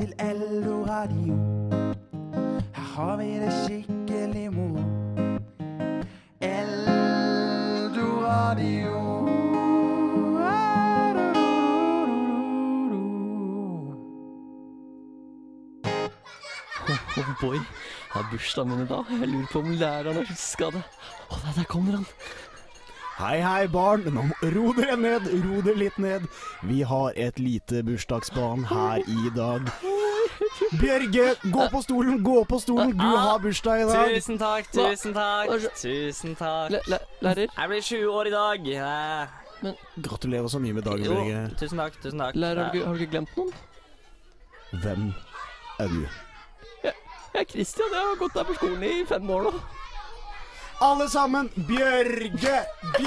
til Eldoradio. Her har vi det skikkelig moro. Eldoradio. Oh boy, det bursdagen min I dag. Jeg lurer på om læreren har skade. Der kommer han. Hei barn, nå ro dere ned, ro dere litt ned. Vi har et lite bursdagsbarn her I dag. Bjørge, gå på stolen, du har bursdag I dag. Tusen takk. Lærer? Jeg blir 20 år I dag. Gratulerer så mye med dagen, Bjørge. Tusen takk. Lærer, har du ikke glemt noen? Hvem du? Jeg Christian, jeg har gått der på skolen I 5 år nå. Alle sammen, Bjørge!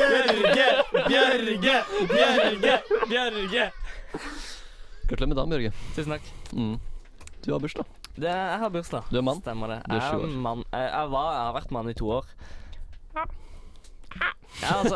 Gratulerer med dagen, Bjørge. Tusen takk. Du har bursdag. Jeg har bursdag. Du mann? Stemmer det. Du 7 år. Jeg har vært mann I 2 år. Ja, altså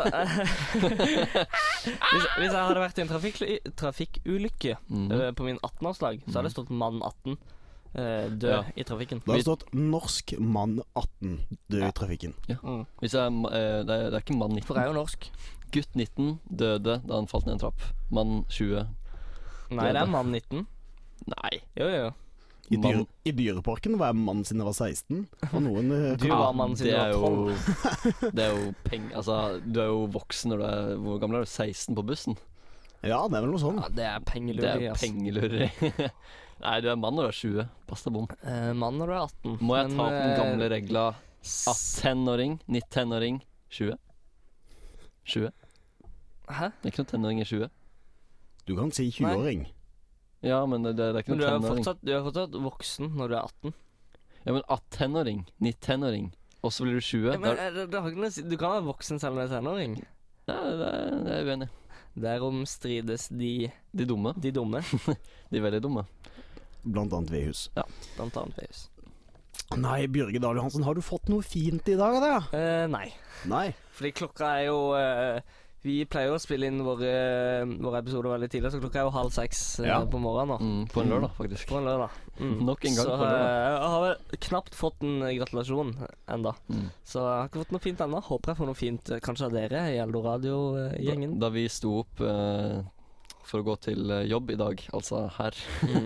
hvis jeg hadde vært I en trafikkulykke på min 18-årslag, så hadde det stått mann 18 død I trafikken. Det har stått norsk mann 18 død I trafikken. Ja. Hvis jeg, det er ikke mann 19. For jeg jo norsk. Gutt 19 døde da han falt ned en trapp. Mann 20. Nei, det er mann 19. Nei. Jo. I dyreparken var jeg mann siden jeg var 16. Og noen Du var mann siden du var 12. Det er jo penger. Altså, du er jo voksen når du er... Hvor gammel er du? 16 på bussen? Ja, det er vel noe sånn. Ja, det er pengelureri. Nei, du er mann når du er 20. Pass deg bom. Mann når du er 18. Må jeg ta opp den gamle regla 18-åring, 19-åring, 20? 20? Hæ? Det er ikke noen tenåring I 20. Du kan si 20-åring. Ja, men det er ikke noen tenåring. Du er fortsatt voksen når du er 18. Ja, men 18-åring, 19-åring, og så blir du 20. Ja, men du kan være voksen selv om du er tenåring. Nei, det er jeg uenig. Derom strides de dumme. De dumme. De veldig dumme. Blant annet Vehus. Ja, blant annet Vehus. Nei, Bjørge Dahl Johansen, har du fått noe fint I dag da? Nei. Fordi klokka jo vi pleier å spille inn våre episoder veldig tidlig, så klokka jo 5:30 på morgenen nå. På en lørdag, faktisk. På en lørdag. Nok en gang så, på en lørdag. Jeg har vel knapt fått en gratulasjon enda. Så jeg har ikke fått noe fint enda. Håper jeg får noe fint, kanskje av dere I Eldoradio-gjengen. Da vi sto opp for å gå til jobb I dag, altså her,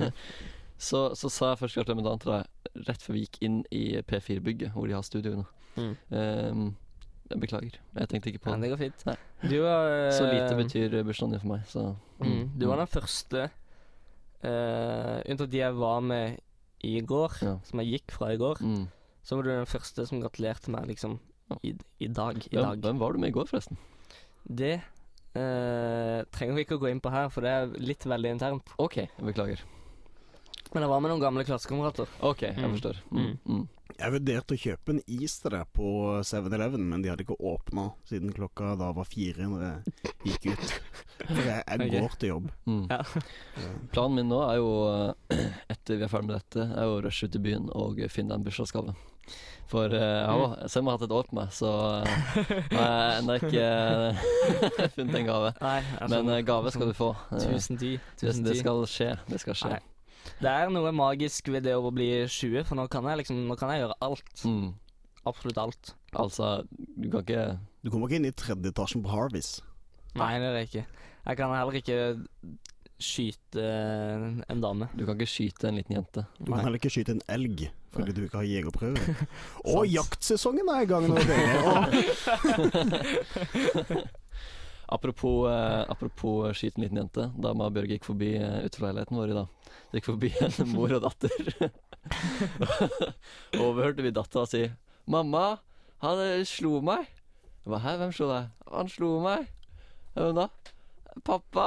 så sa jeg først gratulerer med dagen til deg rett før vi gikk inn I P4-bygget, hvor de har studio nå. Jeg beklager, jeg tenkte ikke på det. Det går fint. Så lite betyr bursdagen din for meg, så... Du var den første, unntatt de jeg var med I går, som jeg gikk fra I går, så var du den første som gratulerte meg liksom I dag. Hvem var du med I går forresten? Det trenger vi ikke å gå inn på her, for det litt veldig internt. Ok, jeg beklager. Men jeg var med noen gamle klassekamerater. Ok, jeg forstår. Jeg vurderte å kjøpe en is til deg på 7-Eleven, men de hadde ikke åpnet siden klokka da var 4 når jeg gikk ut. For jeg går til jobb. Planen min nå jo, etter vi ferdig med dette, å rushe ut I byen og finne en bursdagsgave. For selv om jeg har hatt et år på meg, så har jeg enda ikke funnet en gave. Men gave skal du få. Tusen ti. Det skal skje. Nei. Det noe magisk ved det å bli 20, for nå kan jeg gjøre alt. Absolutt alt. Altså, du kan ikke... Du kommer ikke inn I 3. etasjen på Harvis. Nei, det jeg ikke. Jeg kan heller ikke skyte en dame. Du kan ikke skyte en liten jente. Du kan heller ikke skyte en elg, fordi du ikke har jegerprøve. Og jaktsesongen I gang nå, dere. Apropos skyte en liten jente. Da må Bjørge gikk forbi utenfor vår I dag. Det gikk forbi en mor og datter. Og overhørte vi datteren si: «Mamma, han slo meg.» Jeg ba, «Hæ, hvem slo deg?» «Han slo meg.» «Hvem da?» «Pappa.»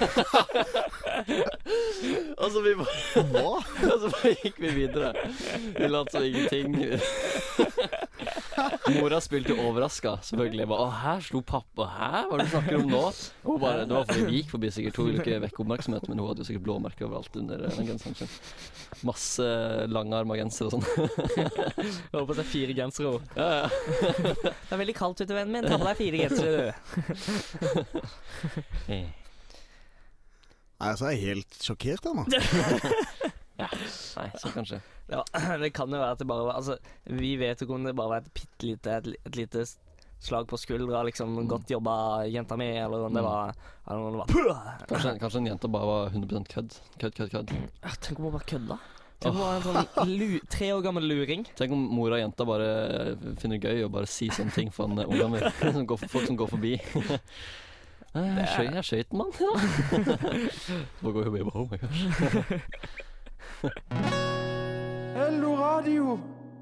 Og så vi bare Hva? Og så bare gikk vi videre. Vi lot så ingenting. Mora spilte overrasket selvfølgelig. Jeg ba, «Hæ, slo pappa? Hæ? Hva du snakker om nå?» Og bare, det var fordi vi gikk forbi sikkert 2 uker vekk oppmerksomhet, men hun hadde jo sikkert blåmerker overalt under den genseren sin. Masse langarma genser og sånn. Jeg håper det 4 gensere. Ja. Det veldig kaldt ute, vennen min. Ta på deg 4 gensere, du. Nei, så jeg helt sjokkert nå. Nei, så kanskje. Det kan jo være at det bare var altså, vi vet jo ikke om det bare var et lite slag på skuldra, liksom godt jobba jenta mi, eller om det var Kanskje en jente bare var 100% kødd. Kødd. Tenk om hun bare kødda. Tenk om hun var en sånn 3 år gammel luring. Tenk om mora og jenta bare finner det gøy å bare si sånne ting for en ungdommer. Folk som går forbi. Jeg skjøt en mann i dag. Så går hun forbi og bare, oh my gosh. Hello Radio.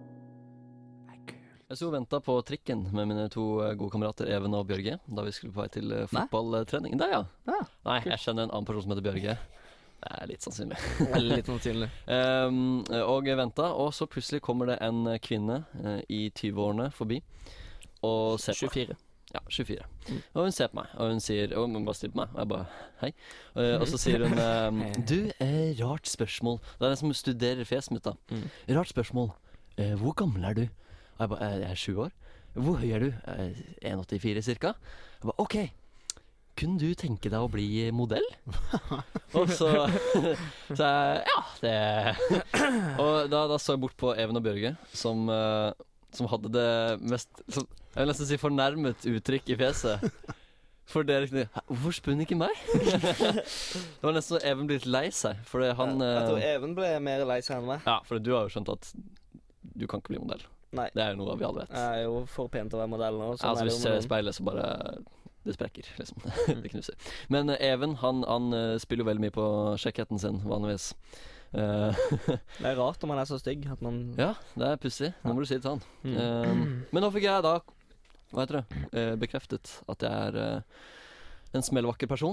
Jeg så og ventet på trikken med mine 2 gode kamerater, Even og Bjørge, da vi skulle på vei til fotballtrening. Der, ja. Nei, jeg kjenner en annen person som heter Bjørge. Det er litt sannsynlig. Litt sannsynlig. Og jeg ventet, og så plutselig kommer det en kvinne i 20-årene forbi, og ser på 24. Ja, 24. Og hun ser på meg, og hun sier, og hun bare stiller på meg, og jeg bare, hei. Og så sier hun, du, rart spørsmål. Det er den som studerer fjeset mitt da. Rart spørsmål. Hvor gammel er du? Og jeg bare, jeg er 7 år. Hvor høy er du? 1,84 cirka. Jeg bare, ok. Kunne du tenke deg å bli modell? Og så jeg, ja, det. Og da så jeg bort på Even og Bjørge, som hadde det mest, jeg vil nesten si fornærmet uttrykk i fjeset. For dere kunne, hvorfor spør hun ikke meg? Det var nesten så Even ble litt lei seg. Fordi han Jeg tror Even ble mer lei seg enn meg. Ja, for du har jo skjønt at du kan ikke bli modell. Nei. Det er jo noe vi alle vet. Jeg er jo for pent til å være modell nå. Ja, altså, hvis du ser i speilet, så bare det sprekker, liksom. Det knuser. Men Even, han spiller jo veldig mye på kjekkheten sin, vanligvis. Det er rart når man er så stygg at man... Ja, det er pussig. Nå må du si det til han. Men nå fikk jeg da, hva heter det, bekreftet at jeg er en smellvakker person.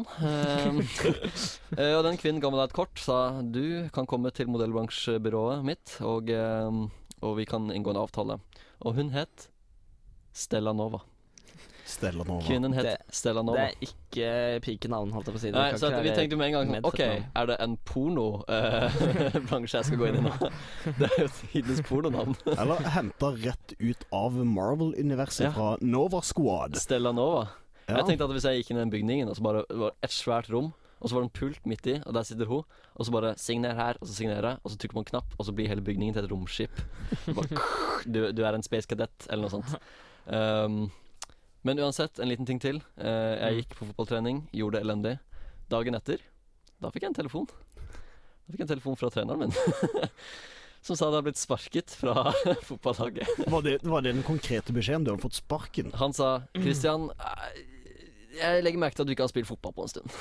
Og den kvinnen ga meg da et kort, sa du kan komme til modellbransjebyrået mitt, og vi kan inngå en avtale. Og hun het Stella Nova. Stella Nova. Kvinnen het Stella Nova. Det er ikke pikenavn, holdt jeg på å si. Nei, så vi tenkte med en gang, ok, er det en porno-bransje jeg skal gå inn i nå? Det er jo tidens pornonavn. Eller hentet rett ut av Marvel-universet fra Nova Squad. Stella Nova. Ja. Jeg tenkte at hvis jeg gikk inn i den bygningen, og så bare det var et svært rom, og så var det en pult midt i, og der sitter hun, og så bare signer her, og så signerer jeg, og så trykker man en knapp, og så blir hele bygningen til et romskip. Du er en space cadet, eller noe sånt. Men uansett, en liten ting til. Jeg gikk på fotballtrening, gjorde det elendig. Dagen etter, da fikk jeg en telefon. Da fikk jeg en telefon fra treneren min. Som sa det hadde blitt sparket fra fotballaget. Var det den konkrete beskjeden? Du har fått sparken? Han sa, Christian, jeg legger merke til at du ikke har spilt fotball på en stund.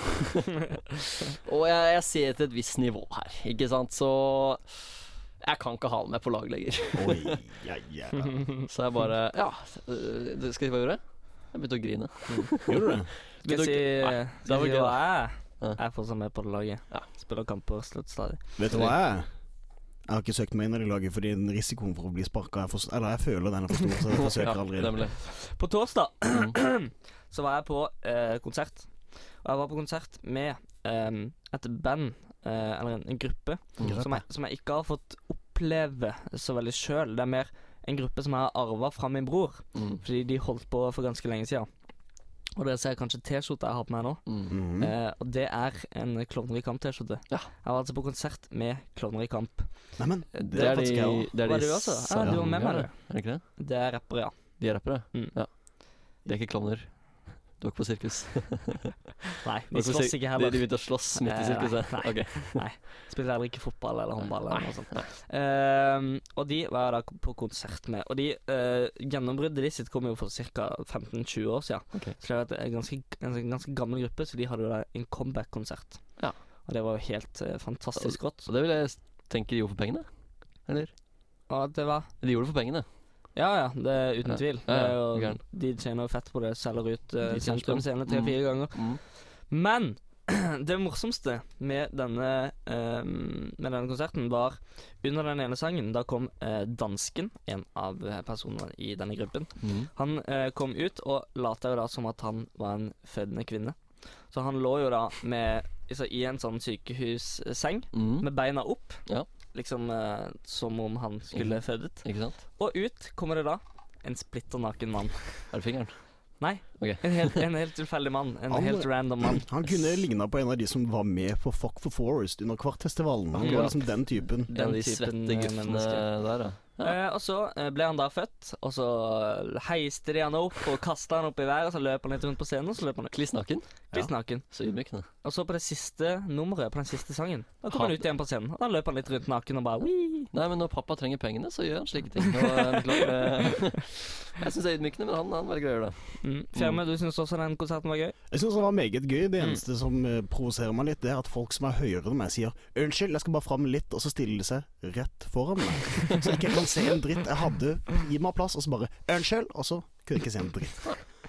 Og jeg ser til et visst nivå her, ikke sant? Så jeg kan ikke ha det med på lag lenger. Oi, ja. Så jeg bare, ja, skal jeg si hva jeg gjorde? Jeg begynte å grine. Gjorde du det? Skal jeg si hva jeg er fortsatt med på det laget. Ja. Spiller kamper slutt stadig. Vet du hva jeg er? Jeg har ikke søkt meg inn i det laget fordi den risikoen for å bli sparket eller jeg føler den er for stor, så jeg forsøker aldri. Nemlig. På torsdag så var jeg på konsert. Og jeg var på konsert med et band, eller en gruppe, som jeg ikke har fått oppleve så veldig selv. Det er mer en gruppe som jeg har arvet fra min bror, fordi de holdt på for ganske lenge siden. Og dere ser kanskje T-skjorte jeg har på meg nå. Og det er en Klovner i Kamp T-skjorte. Ja. Jeg var altså på konsert med Klovner i Kamp. Neimen, det er faktisk jeg også. Var du også? Ja, du var med meg, du. Er det ikke det? Det er rappere, ja. De er rappere? Ja. De er ikke klovner. Du er ikke på sirkus? Nei, vi slåss ikke heller. De begynte å slåss midt i sirkuset? Nei. Okay. Nei. Spiller heller ikke fotball eller håndball eller noe sånt. Og de var jeg da på konsert med. Og de gjennombruddet de sitt kom jo for ca. 15-20 år siden. Okay. Så det var en ganske gammel gruppe, så de hadde jo da en comeback-konsert. Ja. Og det var jo helt fantastisk godt. Og det vil jeg tenke de gjorde for pengene? Eller? Og det var? De gjorde det for pengene. Ja, det er uten tvil. Det er jo, de tjener jo fett på det, selger ut sentrum scene 3-4 ganger. Men det morsomste med denne konserten var under den ene sangen. Da kom dansken, en av personene i denne gruppen. Han kom ut og lata jo da som at han var en fødende kvinne. Så han lå jo da i en sånn sykehusseng med beina opp. Ja. Liksom som om han skulle fødet. Ikke sant? Og ut kommer det da en splitter naken mann. Er det fingeren? Nei, Okay. En helt tilfeldig mann. Helt random mann. Han kunne lignet på en av de som var med på Fuck for Forest under Kvartfestivalen. Han var liksom den typen. En av de svette guttene der, da. Og så ble han da født, og så heiste de han opp og kastet han opp i været, og så løp han litt rundt på scenen, og så løp han Kliss naken. Så ydmykende. Og så på det siste nummeret, på den siste sangen, da kom han ut igjen på scenen, og da løp han litt rundt naken og bare Wii! Nei, men når pappa trenger pengene, så gjør han slike ting. Jeg synes det er ydmykende, men han velger å gjøre det. Fjerme, du synes også den konserten var gøy? Jeg synes den var meget gøy. Det eneste som provoserer meg litt, det er at folk som er høyere enn meg sier unnskyld, jeg skal bare fram litt, og så stiller de seg rett foran meg. Så jeg ikke kan se en dritt. Jeg hadde gi meg plass, og så bare unnskyld, og så kunne jeg ikke se en dritt.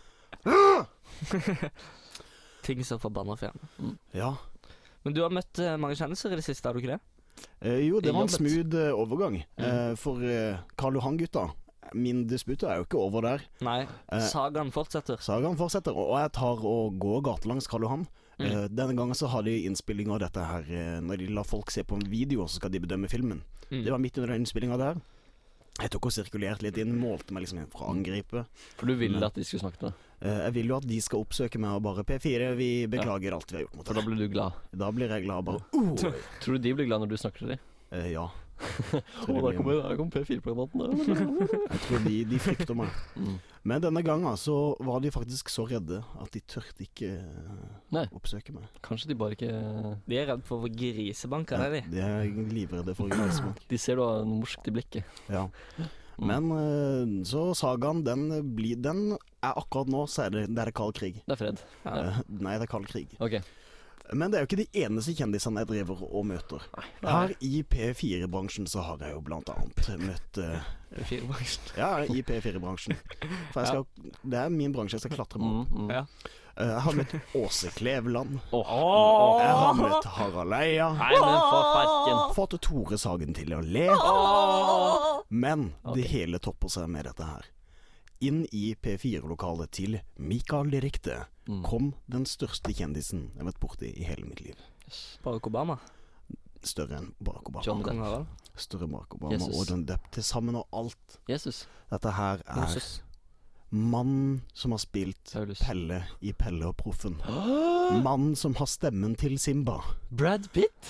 Ting som forbanner Fjerme. Ja. Men du har møtt mange kjendiser i det siste, har du ikke det? Jo, det var en smooth overgang. For Karl Johan-gutta, min disputt er jo ikke over der. Nei, sagaen fortsetter. Og jeg tar og går gatelangs Karl Johan. Denne gangen så har de innspilling av dette her. Når de lar folk se på en video, så skal de bedømme filmen. Det var midt under den innspillingen der. Jeg tok og sirkulert litt inn, målte meg liksom fra angripe. For du ville at de skulle snakke til deg? Jeg vil jo at de skal oppsøke meg og bare P4, vi beklager alt vi har gjort mot deg. For da blir du glad? Da blir jeg glad bare Tror du de blir glad når du snakker til dem? Ja. Da kommer P4-plakaten. Jeg tror de frykter meg. Men denne gangen så var de faktisk så redde at de tørte ikke oppsøke meg. Kanskje de bare ikke De er redd for å få grisebanker, er de? De er livredde for grisebank. De ser du har en morskt i blikket. Ja. Men så sagaen, den er akkurat nå, så er det kald krig. Det er fred. Nei, det er kald krig. Ok. Men det er jo ikke de eneste kjendisene jeg driver og møter. Her i P4-bransjen så har jeg jo blant annet møtt P4-bransjen? Ja, i P4-bransjen. For det er min bransje jeg skal klatre med opp. Jeg har møtt Åse Kleveland. Jeg har møtt Harald Eia. Nei, men for farken. Fått Tore Sagen til å le. Men det hele topper seg med dette her. Inn i P4-lokalet til Mikael Direkte kom den største kjendisen jeg har vært borti i hele mitt liv. Barack Obama? Større enn Barack Obama. John Harald? Større enn Barack Obama. Jesus. Og John Depp til sammen og alt. Jesus. Dette her er mannen som har spilt Paulus. Pelle i Pelle og Proffen. Mannen som har stemmen til Simba. Brad Pitt?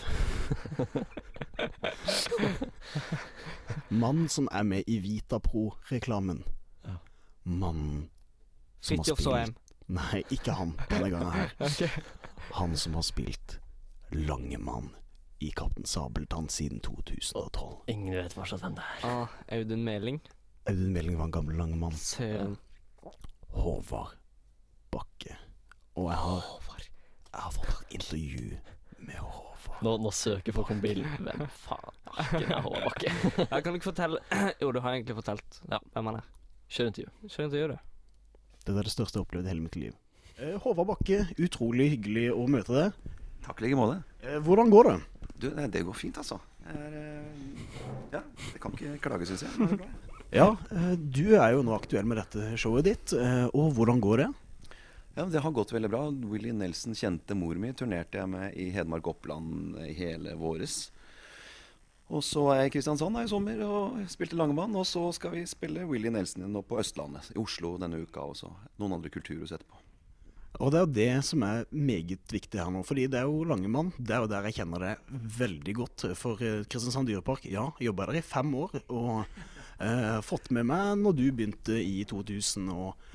Mannen som er med i Vitapro-reklamen. Mannen som har spilt Nei, ikke han denne gangen her. Han som har spilt Langemann i Kaptein Sabeltann siden 2012. Ingen vet hva slags hvem det er. Audun Meling. Audun Meling var en gammel Langemann. Søren. Håvard Bakke. Og jeg har fått intervju med Håvard. Nå søker folk om bilen. Hvem faen er Håvard Bakke? Jeg kan ikke fortelle. Jo, du har egentlig fortalt hvem han er. Kjør intervju det. Det er det største jeg har opplevd i hele mitt liv. Håvard Bakke, utrolig hyggelig å møte deg. Takk like måte. Hvordan går det? Du, det går fint, altså. Det kan ikke klage, synes jeg. Ja, du er jo nå aktuell med dette showet ditt, og hvordan går det? Ja, det har gått veldig bra. Willy Nelson kjente mor mi, turnerte jeg med i Hedmark Oppland i hele våres. Og så er jeg i Kristiansand i sommer og spilte Langemann, og så skal vi spille Willy Nelson nå på Østlandet, i Oslo denne uka, og så noen andre kulturhus etterpå. Og det er jo det som er meget viktig her nå, fordi det er jo Langemann, det er jo der jeg kjenner det veldig godt. For Kristiansand Dyrepark, jobbet der i 5 år, og fått med meg når du begynte i 2012,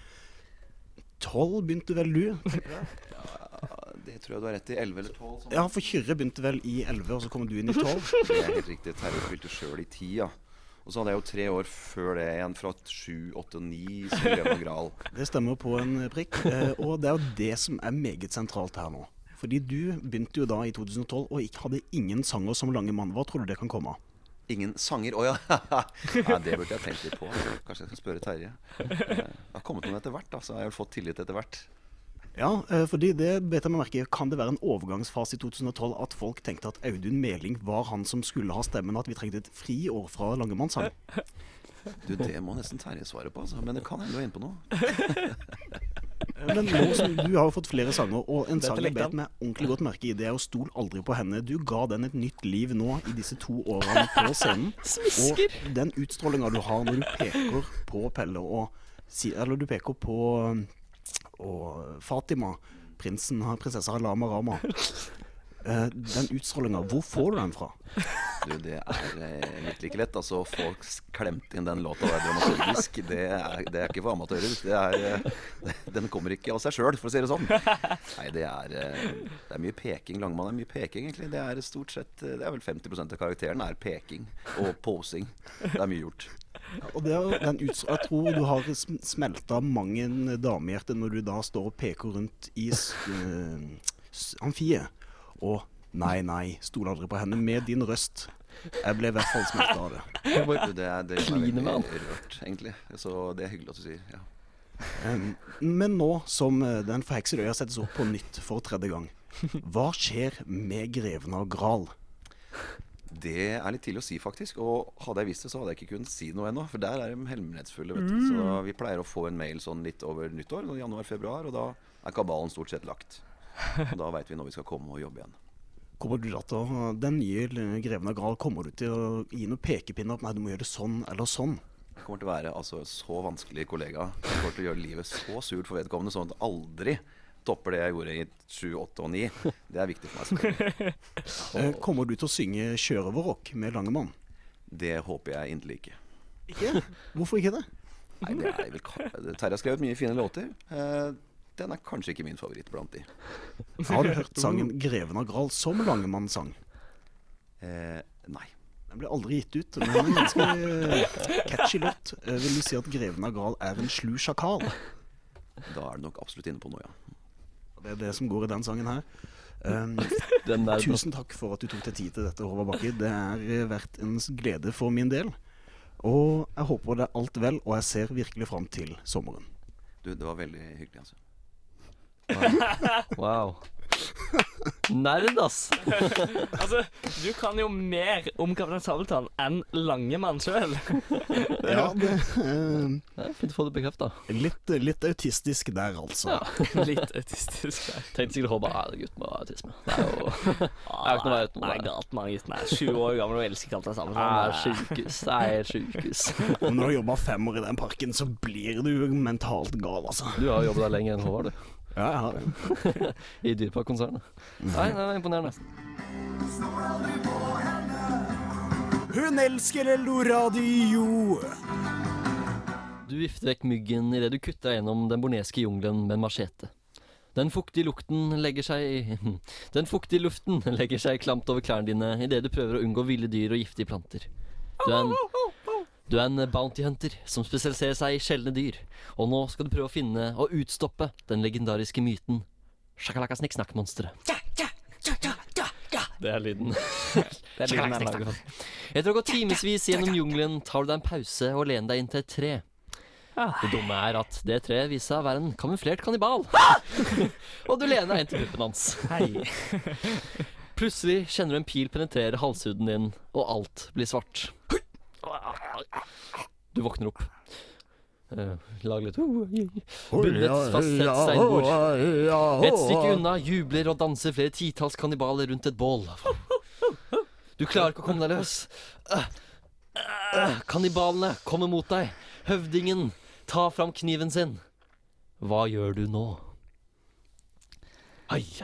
begynte vel du? Det tror jeg du har rett i, 11 eller 12. Sånn. Ja, for Kyrre begynte vel i 11, og så kom du inn i 12. Det er helt riktig, Terje spilte selv i 10, ja. Og så hadde jeg jo 3 år før det igjen, fra 7, 8, 9, som Grønn Gral. Det stemmer på en prikk, og det er jo det som er meget sentralt her nå. Fordi du begynte jo da i 2012, og ikke hadde ingen sanger som Langemann. Hva tror du det kan komme av? Ingen sanger? Åja, det burde jeg tenkt litt på. Kanskje jeg skal spørre Terje. Det har kommet noen etter hvert, så jeg har fått tillit etter hvert. Ja, fordi det bet jeg meg merke. Kan det være en overgangsfase i 2012 at folk tenkte at Audun Meling var han som skulle ha stemmen, at vi trengte et friår fra Langemann-sang? Du, det må nesten Terje svare på, altså. Men det kan hende du er inne på noe. Men nå som du har jo fått flere sanger, og en sang jeg bet meg ordentlig godt merke i, det er jo Stol aldri på henne. Du ga den et nytt liv nå i disse 2 årene på scenen. Smisker! Og den utstrålingen du har når du peker på Pelle, eller du peker på og Fatima, prinsessa Lama. Den utstrålingen, hvor får du den fra? Du, det virkelig ikke lett. Altså, folk klemte inn den låta der dramaturgisk. Det er ikke for amatører. Den kommer ikke av seg selv, for å si det sånn. Nei, det er mye peking. Langemann er mye peking, egentlig. Det er stort sett, det er vel 50% av karakteren er peking og posing. Det er mye gjort. Og jeg tror du har smeltet mange damehjerter når du da står og peker rundt i amfiet. Og nei, stol aldri på henne med din røst. Jeg ble i hvert fall smeltet av det. Det er veldig rørt, egentlig. Så det er hyggelig at du sier, ja. Men nå som Den forheksede øya settes opp på nytt for 3. gang, hva skjer med Greven av Gral? Det er litt tidlig å si, faktisk. Og hadde jeg visst det, så hadde jeg ikke kunnet si noe ennå. For der er de hemmelighetsfulle, vet du. Så vi pleier å få en mail sånn litt over nyttår, januar-februar, og da er kabalen stort sett lagt. Og da vet vi når vi skal komme og jobbe igjen. Kommer du da til den nye Greven av Gral, kommer du til å gi noen pekepinner opp? Nei, du må gjøre det sånn eller sånn. Det kommer til å være så vanskelig kollega. Det kommer til å gjøre livet så surt for vedkommende, sånn at det aldri topper det jeg gjorde i 7, 8 og 9. Det er viktig for meg selvfølgelig. Kommer du til å synge Sjørøverrock med Langemann? Det håper jeg inderlig ikke. Ikke? Hvorfor ikke det? Nei, Terje har skrevet mye fine låter. Den er kanskje ikke min favoritt blant de. Har du hørt sangen Greven av Gral som Langemann sang? Nei. Den ble aldri gitt ut, men en ganske catchy låt. Vil du si at Greven av Gral er en slu sjakal? Da er det nok absolutt inne på noe, ja. Det er det som går i den sangen her. Tusen takk for at du tok deg tid til dette, Håvard Bakke. Det har vært en glede for min del. Og jeg håper det er alt vel, og jeg ser virkelig frem til sommeren. Du, det var veldig hyggelig, altså. Wow. Nerd, ass. Altså, du kan jo mer om Kaptein Sabeltann enn Langemann selv. Ja, det fint å få det bekreftet. Litt autistisk der, altså. Ja, litt autistisk der. Tenkte sikkert Håvard, gutt med autisme. Det er jo jeg har ikke noe vei utenom det. Nei, galt mange gutten er 7 år gammel og elsker Kaptein Sabeltann. Det er sjukehus. Og når du jobber 5 år i den parken, så blir du mentalt gal, altså. Du har jobbet der lenger enn Håvard, du. Ja, jeg har det. I Dyrepark-konsernet. Nei, det er imponerende. Hun elsker Eldoradio. Du vifter vekk myggen i det du kutter gjennom den borneske jungelen med en machete. Den fuktige luften legger klamt over klærne dine i det du prøver å unngå ville dyr og giftige planter. Du er en bounty hunter som spesialiserer seg i sjeldne dyr, og nå skal du prøve å finne og utstoppe den legendariske myten Shakalaka snikksnakk-monsteret. Det er lyden. Etter å gå timesvis gjennom jungelen tar du deg en pause og lener deg inn til et tre. Det dumme er at det treet viser seg å være en kamuflert kannibal. Og du lener deg inn til puppen hans. Plutselig kjenner du en pil penetrere halshuden din, og alt blir svart. Du våkner opp. Lag litt bundet fast et steinbord. Et stykke unna jubler og danser flere titalls kannibaler rundt et bål. Du klarer ikke å komme deg løs. Kannibalene kommer mot deg. Høvdingen tar fram kniven sin. Hva gjør du nå? Ai.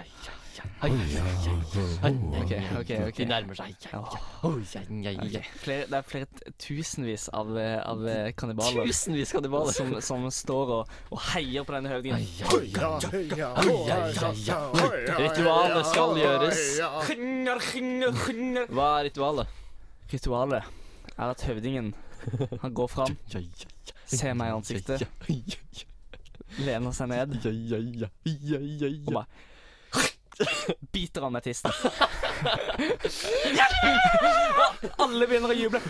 Ok. De nærmer seg. Det er flere tusenvis av kannibaler. Tusenvis kannibaler som står og heier på denne høvdingen. Ritualet skal gjøres. Hva er ritualet? Ritualet er at høvdingen han går fram, ser meg i ansiktet, lener seg ned og bare biter av meg tissen. Alle begynner å juble.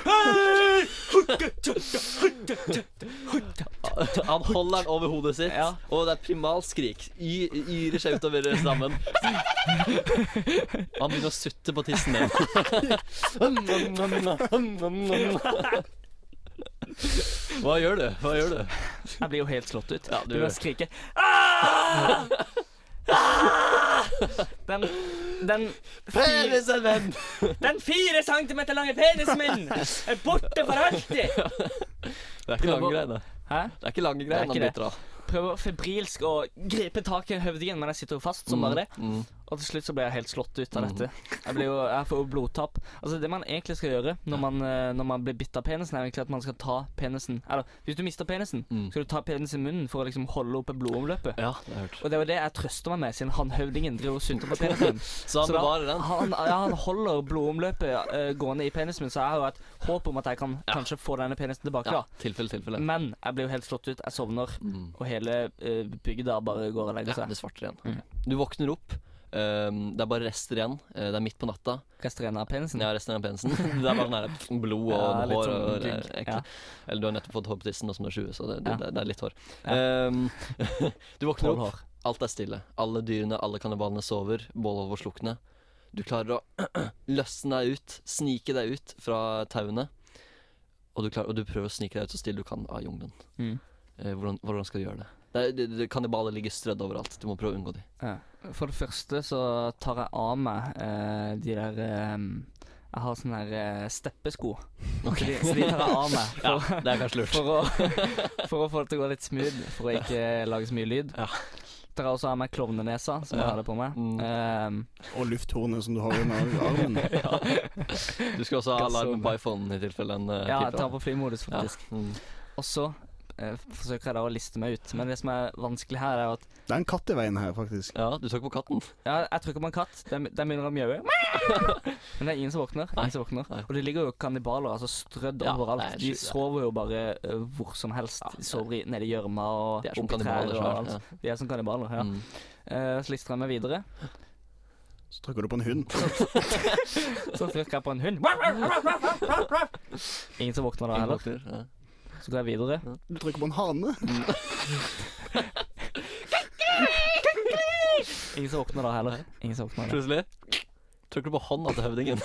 Han holder den over hodet sitt, og det er primalskrik. Yrer seg utover stammen. Han begynner å sutte på tissen din. Hva gjør du? Jeg blir jo helt slått ut. Ja, du begynner å skrike. Penisen min! Den 4 centimeter lange penisen min er borte for alltid. Det er ikke lange greiene. Hæ? Det er ikke lange greiene han bytter av. prøver febrilsk å gripe tak i høvdingen, men jeg sitter jo fast som bare det. Og til slutt så ble jeg helt slått ut av dette. Jeg får jo blodtapp. Altså det man egentlig skal gjøre når man blir bitt av penisen, er egentlig at man skal ta penisen. Eller hvis du mister penisen, skal du ta penisen i munnen for å liksom holde oppe blodomløpet. Ja, det har jeg hørt. Og det var det jeg trøster meg med, siden han høvdingen driver og sutter på penisen. Så han bevarer den? Han holder blodomløpet gående i penisen min, så jeg har jo et håp om at jeg kan kanskje få denne penisen tilbake. Ja, tilfelle. Men jeg blir jo helt slått ut, jeg sovner, og hele bygda bare går og legger seg. Ja, det svarter igjen. Okay. Du våkner opp. Det er bare rester igjen. Det er midt på natta. Rester igjen av penisen? Ja, rester igjen av penisen. Det er bare sånn blod og hår og Eller du har nettopp fått hår på tissen nå som du er 20, så det er litt hår. Du våkner opp, alt er stille. Alle dyrene, alle kannibalene sover. Bålet var slukne. Du klarer å løsne deg ut, snike deg ut fra tauene. Og du prøver å snike deg ut så stille du kan av jungelen. Hvordan skal du gjøre det? Kannibaler ligger strødd overalt. Du må prøve å unngå dem. Ja. For det første så tar jeg av meg de der jeg har sånne her steppesko. Okay. Så de tar jeg av meg det er kanskje lurt. for å få det til å gå litt smooth, for å ikke lage så mye lyd. Tar jeg også av meg klovnenesa, som jeg har det på meg. Og lufthornet som du har under armen. Du skal også ha alarmen på iPhone i tilfelle en jeg tar på flymodus faktisk. Og så forsøker jeg da å liste meg ut. Men det som er vanskelig her er at det er en katt i veien her, faktisk. Ja, du trykker på katten. Ja, jeg trykker på en katt. Den begynner å mjøe. Men det er ingen som våkner. Og det ligger jo kannibaler altså strødd overalt. De sover jo bare hvor som helst. De sover nede i gjørma og oppi trær og alt. De er som kannibaler, så lister jeg meg videre. Så trykker du på en hund. Så trykker jeg på en hund. Ingen som våkner da heller. Så går jeg videre. Du trykker på en hane. Ingen som våkner da heller. Plutselig trykker du på hånda til høvdingen.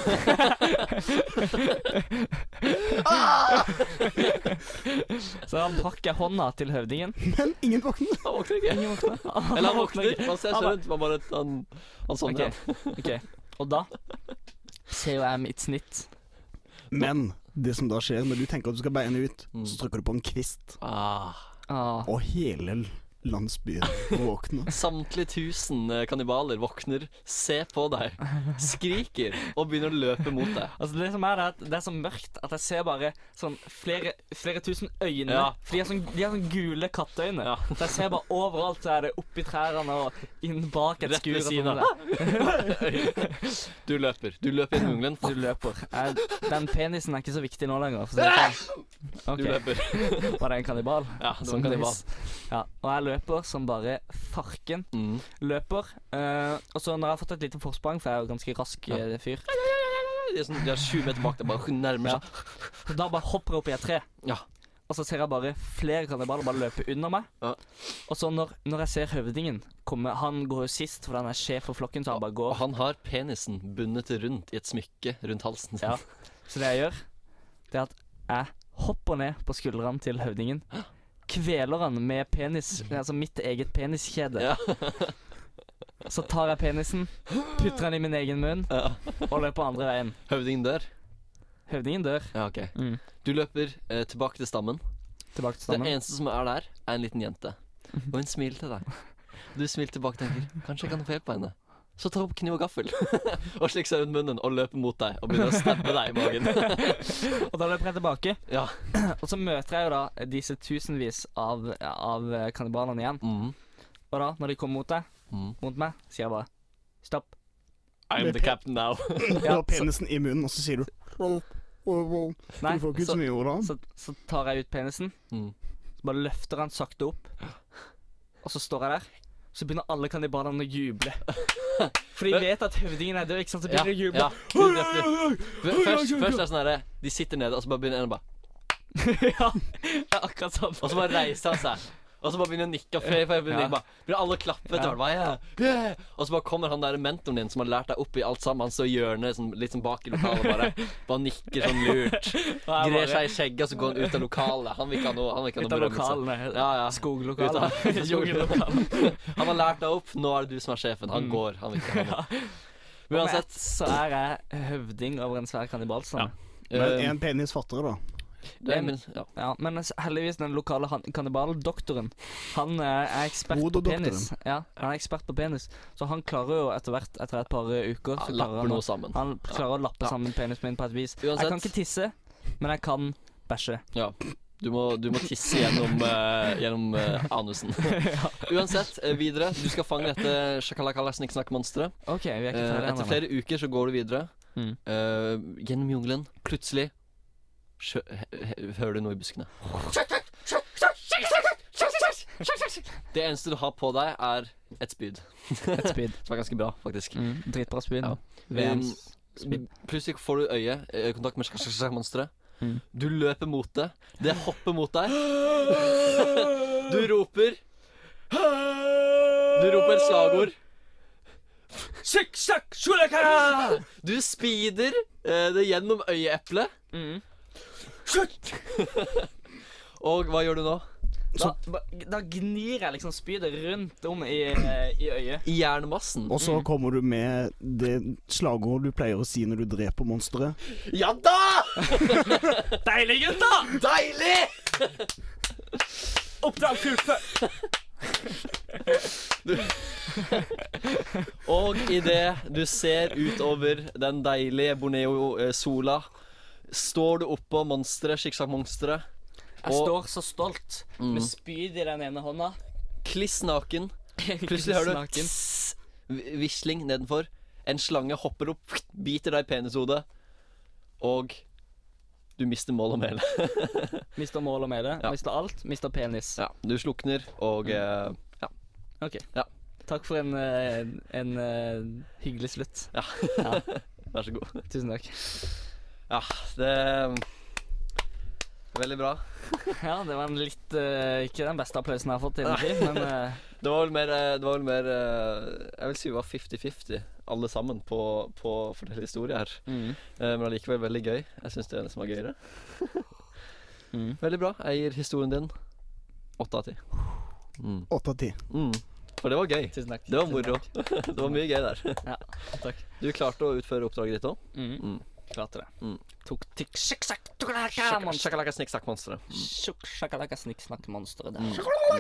Så da brakk jeg hånda til høvdingen. Men ingen våkner. Han våkner ikke. Eller han våkner. Man ser seg rundt. Man bare han sånn Ok. Og da ser jo jeg mitt snitt. Men det som da skjer når du tenker at du skal beine ut, så trykker du på en kvist. Og hele landsbyen våkner. Samtlige 1000 kannibaler våkner, ser på deg, skriker og begynner å løpe mot deg. Altså det som er at det er så mørkt at jeg ser bare sånn flere tusen øyne. For de har sånn gule katteøyne. Så jeg ser bare overalt, så er det oppi trærne og inn bak et skur. Du løper i jungelen. Du løper. Den penisen er ikke så viktig nå lenger, for å si det sånn. Du løper. Var det en kannibal? Ja, det var en kannibal. Ja, og jeg løper som bare farken. Løper. Og så når jeg har fått et lite forsprang, for jeg er jo ganske rask fyr. De er 20 meter bak, det bare nærmer seg. Så da bare hopper jeg opp i et tre. Og så ser jeg bare flere kannibaler bare løpe under meg. Og så når jeg ser høvdingen komme, han går jo sist, for han er sjef for flokken, så han bare går. Og han har penisen bundet rundt i et smykke rundt halsen sin. Så det jeg gjør, det er at jeg hopper ned på skuldrene til høvdingen, kveler han med penis, altså mitt eget peniskjede. Så tar jeg penisen, putter han i min egen munn og løper andre veien. Høvdingen dør? Høvdingen dør. Ja, ok. Du løper tilbake til stammen. Det eneste som er der, er en liten jente. Og hun smiler til deg. Du smiler tilbake og tenker, kanskje jeg kan få hjelp av henne. Så tar opp kniv og gaffel og slikker seg rundt munnen og løper mot deg og begynner å stabbe deg i magen. Og da løper jeg tilbake. Og så møter jeg jo da disse tusenvis av kannibalene igjen. Og da, når de kommer mot meg, sier jeg bare stopp. I'm the captain now. Du har penisen i munnen, og så sier du Nei, du får ikke så mye ord da. Så tar jeg ut penisen, så bare løfter han sakte opp, og så står jeg der. Så begynner alle kannibalene å juble. For de vet at høvdingen er død, ikke sant? Så begynner de å juble. Først er det sånn her, de sitter nede, og så bare begynner en å bare akkurat sånn. Og så bare reiser han seg. Og så bare begynner å nikke og begynner alle å klappe til og så bare kommer han der mentoren din som har lært deg opp i alt sammen. Han står i hjørnet litt sånn bak i lokalet, bare nikker sånn lurt, greier seg i skjegget, og så går han ut av lokalet. Han vil ikke ha noe ut av lokalene, skoglokalene, jungellokalene. Han har lært deg opp, nå er det du som er sjefen. Han går, han vil ikke ha noe. Uansett så er jeg høvding over en svær kannibalstamme. Men en penis fattere da. Men heldigvis den lokale kannibaldoktoren, han er ekspert på penis. Ja, han er ekspert på penis. Så han klarer jo etter et par uker så klarer noe sammen. Han klarer å lappe sammen penisen min på et vis. Uansett. Jeg kan ikke tisse, men jeg kan bæsje. Ja. Du må tisse gjennom anusen. Uansett, videre. Du skal fange dette shakalakala snikksnakk-monsteret. Ok, vi er ikke ferdig. Etter flere uker så går du videre. Gjennom jungelen. Plutselig hører du noe i buskene. Det eneste du har på deg, er et spyd. Et spyd. Som er ganske bra, faktisk. Dritbra spyd. Plutselig får du øyekontakt med shakalakala-monsteret. Du løper mot det. Det hopper mot deg. Du roper et slagord. Du speeder det gjennom øyeeplet. Og hva gjør du nå? Da gnir jeg liksom spydet rundt om i øyet. I jernmassen. Og så kommer du med det slagord du pleier å si når du dreper monsteret. Ja da! Deilig, gutta! Deilig! Oppdrag fullført. Og idet du ser utover den deilige Borneo-sola, står du oppå monsteret, skikksakk-monsteret. Jeg står så stolt med spyd i den ene hånda. Kliss naken. Plutselig hører du visling nedenfor. En slange hopper opp, biter deg i penishodet, og du mister mål og mele. Mister mål og mele, mister alt, mister penis. Ja, du slukner, og Ok, takk for en hyggelig slutt. Ja. Vær så god. Tusen takk. Ja, det veldig bra. Ja, det var ikke den beste applausen jeg har fått i den tid, men det var vel mer jeg vil si vi var 50-50 alle sammen på å fortelle historier her. Men allikevel veldig gøy. Jeg synes det er det som var gøyere. Veldig bra. Jeg gir historien din 8 av 10. 8 av 10. For det var gøy. Tusen takk. Det var moro. Det var mye gøy der. Ja, takk. Du klarte å utføre oppdraget ditt også. Klarte det. Tok Shakalaka snikksnakk-monsteret. Shakalaka snikksnakk-monsteret der.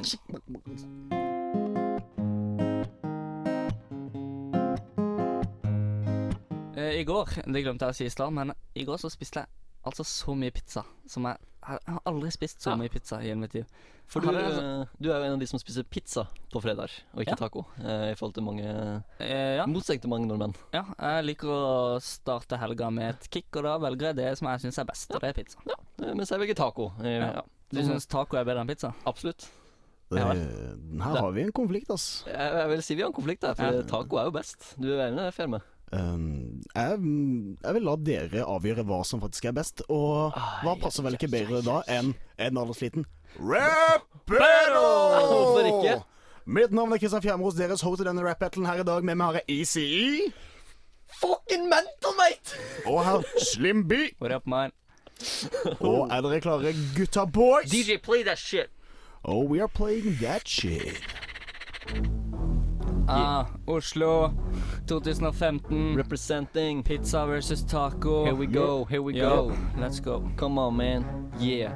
I går, det glemte jeg å si i stad, men i går så spiste jeg altså så mye pizza som jeg har aldri spist så mye pizza i hele mitt liv. For du er jo en av de som spiser pizza på fredag, og ikke taco. I forhold til mange motsetning til mange nordmenn. Ja, jeg liker å starte helga med et kick, og da velger jeg det som jeg synes er best, og det er pizza. Ja, mens jeg velger taco. Du synes taco er bedre enn pizza? Absolutt. Her har vi en konflikt, ass. Jeg vil si vi har en konflikt her, for taco er jo best. Du er enig, Ferme? Jeg vil la dere avgjøre hva som faktisk er best. Og hva passer vel ikke bedre da enn en aldersliten Rap Battle! Hvorfor ikke? Mitt navn er Kristian Fjermros, deres host i denne rap battlen her i dag. Med meg har jeg ECE. Fucking mental, mate! Og her Slim B. What up, man? Og er dere klare, gutta boys? DJ, play that shit. Oh, we are playing that shit. Oslo 2015. Representing Pizza versus taco. Here we go, here we go. Let's go. Come on, man. Yeah.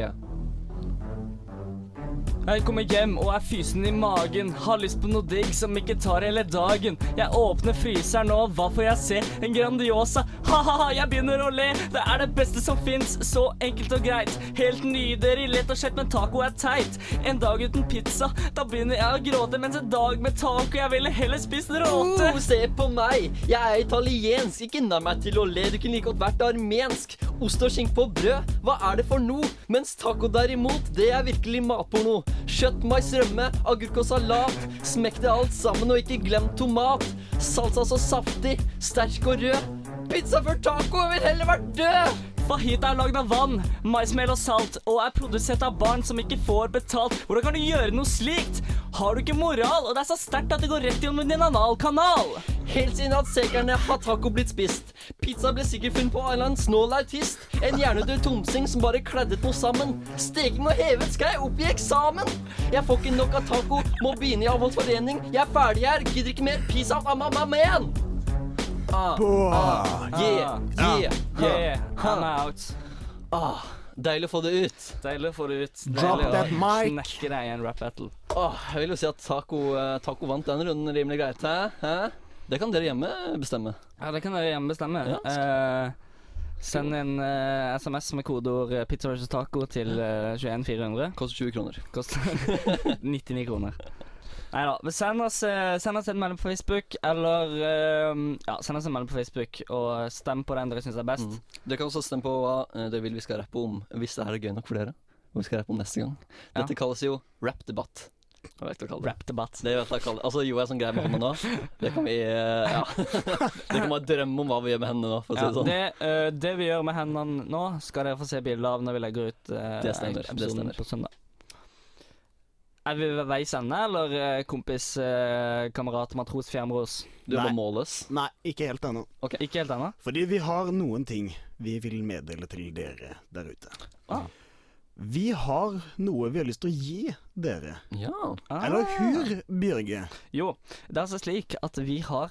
Jeg kommer hjem og er fysen i magen. Har lyst på noe digg som ikke tar hele dagen. Jeg åpner fryseren nå, hva får jeg se? En Grandiosa, ha-ha-ha, jeg begynner å le. Det er det beste som finnes, så enkelt og greit. Helt nydelig, lett og slett, men taco er teit. En dag uten pizza, da begynner jeg å gråte. Mens en dag med taco, jeg ville heller spist råte. Se på meg, jeg er italiensk. Ikke nær meg til å le, du kunne like godt vært armensk. Ost og skink på brød, hva er det for noe? Mens taco derimot, det er virkelig matporno. Kjøtt, mais, rømme, agurk og salat. Smekk det alt sammen og ikke glem tomat. Salsa så saftig, sterk og rød. Pizza før taco, jeg vil heller vært død. Fajita er lagd av vann, maismel og salt, og er produsert av barn som ikke får betalt. Hvordan kan du gjøre noe slikt? Har du ikke moral? Og det er så sterkt at det går rett gjennom din analkanal. Helt siden at sekerne har taco blitt spist. Pizza ble sikkert funnet på en snål autist. En hjernedød tomsing som bare kleddet noe sammen. Steking og hevet skal jeg opp i eksamen. Jeg får ikke nok av taco, må begynne i avholdsforening. Jeg er ferdig her, gidder ikke mer. Peace out, I'm man. Yeah, I'm out. Deilig å få det ut. Deilig å få det ut. Drop Deilig that å mic. knekke deg i en rap battle. Jeg vil jo si at Taco vant denne runden rimelig greit. Hæ? Det kan dere hjemme bestemme. Ja, det kan dere hjemme bestemme. Ja. Send en SMS med kodeord pizza vs. taco til 21400. Koster 20 kroner. Koster 99 kroner. Neida, men send oss en melding på Facebook, eller send oss en melding på Facebook, og stem på den dere synes er best. Dere kan også stemme på hva dere vil vi skal rappe om, hvis det her er gøy nok for dere. Og vi skal rappe om neste gang. Dette kalles jo rap-debatt. Jeg vet hva jeg kaller det. Rap-debatt. Det vet jeg kaller det. Altså, jo, jeg er sånn grei med hånda nå. Det kan vi, det kan bare drømme om hva vi gjør med hendene nå, for å si det sånn. Det vi gjør med hendene nå, skal dere få se bilder av når vi legger ut episoden på søndag. Er vi ved veis ende, eller kompis, kamerat, matros, fjernbros? Du må måles. Nei, ikke helt ennå. Ok. Ikke helt ennå? Fordi vi har noen ting vi vil meddele til dere der ute. Vi har noe vi har lyst til å gi dere. Ja. Eller hur, Bjørge? Jo, det er altså slik at vi har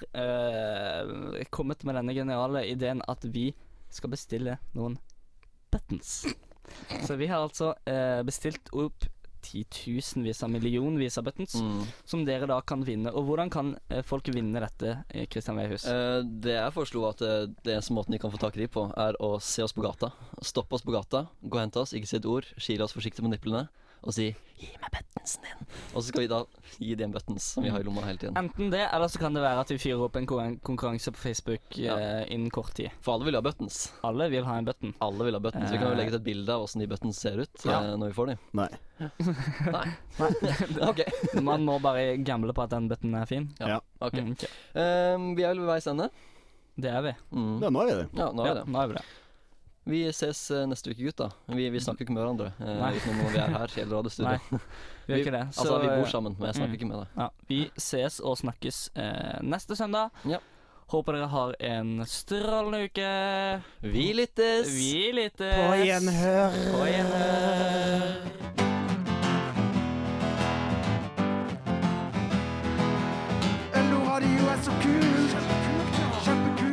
kommet med denne geniale ideen at vi skal bestille noen buttons. Så vi har altså bestilt opp titusenvis av millionvis av buttons som dere da kan vinne. Og hvordan kan folk vinne dette, Kristian Vehus? Det jeg foreslo at det eneste måten de kan få tak i de på, er å se oss på gata. Stoppe oss på gata, gå og hente oss, ikke si et ord, skile oss forsiktig med nipplene og si 'gi meg buttonsen din'. Og så skal vi da gi de en buttons som vi har i lomma hele tiden. Enten det, eller så kan det være at vi fyrer opp en konkurranse på Facebook innen kort tid. For alle vil ha buttons. Alle vil ha en button. Alle vil ha buttons. Vi kan jo legge ut et bilde av hvordan de buttons ser ut når vi får de. Nei. Nei. Ok. Man må bare gamble på at den buttonen er fin. Ja. Ok. Okay. Vi er vel ved veis ende. Det er vi. Ja, nå er vi det. Ja, nå er det. Nå er vi det. Vi ses neste uke, gutta. Vi snakker ikke med hverandre utenom når vi er her i radiostudio. Nei, vi gjør ikke det. Altså, vi bor sammen, men jeg snakker ikke med deg. Ja, vi ses og snakkes neste søndag. Ja. Håper dere har en strålende uke. Vi lyttes! Vi lyttes! På gjenhør! På gjenhør! LO-radio er så kult, kjempekult.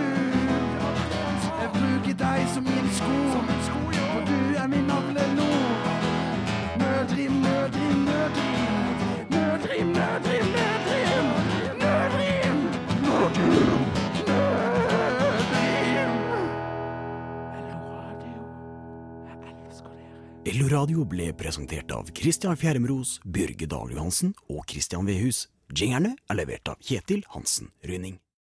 Jeg bruker deg som min sko, for du er min navlelor. Nødrim, nødrim, nødrim. Nødrim, nødrim, nødrim. Nødrim, nødrim, nødrim. LO-radio, jeg elsker dere. LO-radio ble presentert av Christian Fjermros, Bjørge Dahl Johansen og Christian Vehus. Jingerne er levert av Kjetil Hansen Rønning.